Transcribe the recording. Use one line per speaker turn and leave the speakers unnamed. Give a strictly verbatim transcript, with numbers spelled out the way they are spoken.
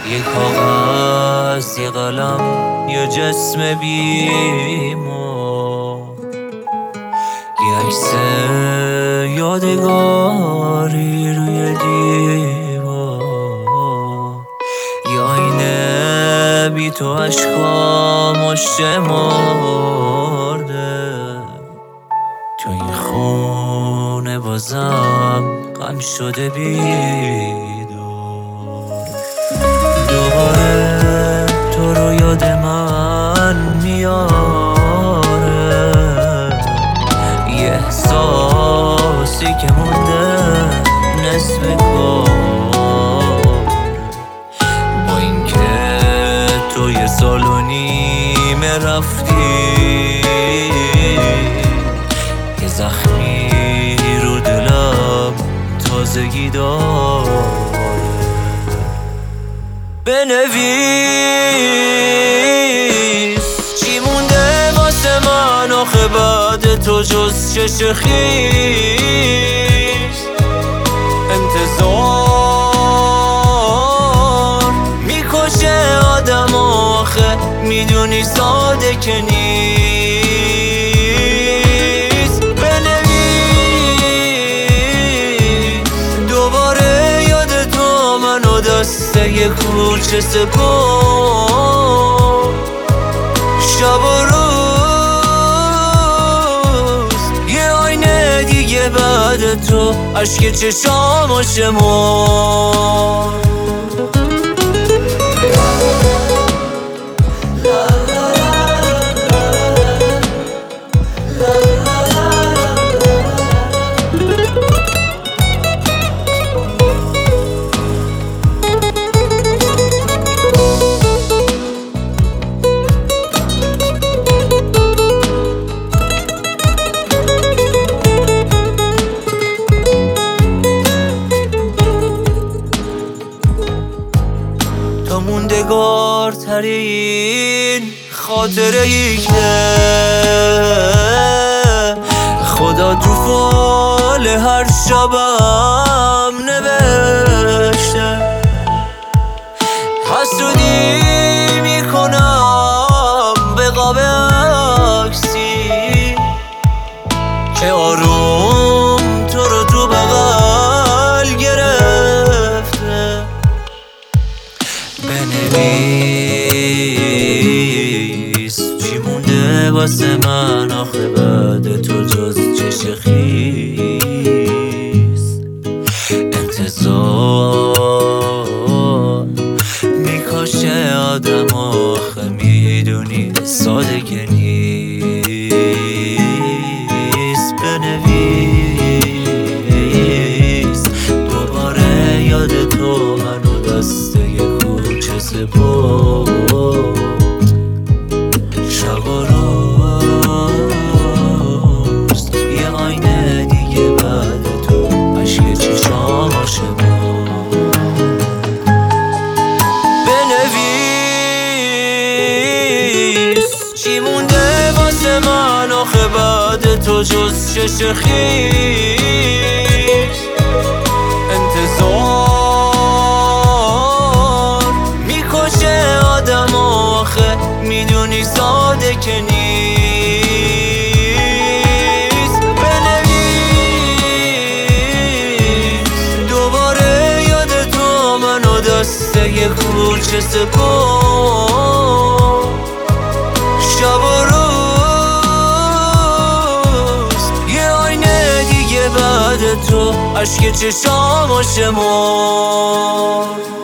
یه کاغذ، یه قلم، یه جسم بیمار، یه عکس یادگاری روی دیوار، یه آینه بی تو عشقا مشت مرده. تو این خونه بازم غم شده بیدار، دوباره تو رو یاد من میاره. یه احساسی که مونده نصف کار، با اینکه تو یه سال و نیمه رفتی، یه زخمی رو دلم تازگی داره. بنویس چی مونده واسه من آخه بعد تو جز چش خیس. انتظار میکشه آدم آخه میدونی ساده که نیست. بنویس دوباره یاد تو منو دسته یه کوچه سپار، شب و روز یه آینه دیگه بعد تو عشق چشام شمار. تو موندگار ترین خاطره ای که خدا تو فال هر شبم نوشته. حسودی میکنم به قاب عکسی که آروم تو رو تو بغل گرفته. بنویس چی مونده واسه من آخه بعد تو جز چش خیس. انتظار میکشه آدم آخه میدونی ساده که نیست. بنویس دوباره یاد تو منو دسته سپرد، شب و روز یه آینه دیگه بعد تو عشق چشام شمار. بنویس چی مونده واسه من آخه بعد تو جز چش خیس. انتظار میدونی ساده که نیست. بنویس دوباره یاد تو منو دسته یه کوچه سپار، شب و روز یه آینه دیگه بعد تو عشق چشام شمار.